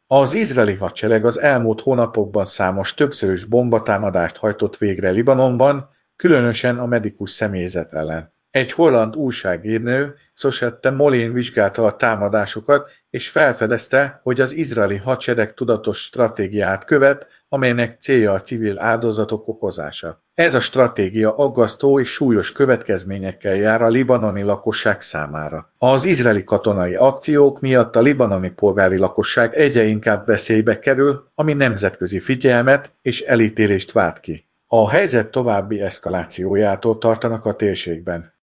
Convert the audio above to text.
Az izraeli hadsereg az elmúlt hónapokban számos többszörös bombatámadást hajtott végre Libanonban, különösen a medikus személyzet ellen. Egy holland újságíró, Sosette Molin vizsgálta a támadásokat, és felfedezte, hogy az izraeli hadsereg tudatos stratégiát követ, amelynek célja a civil áldozatok okozása. Ez a stratégia aggasztó és súlyos következményekkel jár a libanoni lakosság számára. Az izraeli katonai akciók miatt a libanoni polgári lakosság egyre inkább veszélybe kerül, ami nemzetközi figyelmet és elítélést vált ki. A helyzet további eszkalációjától tartanak a térségben.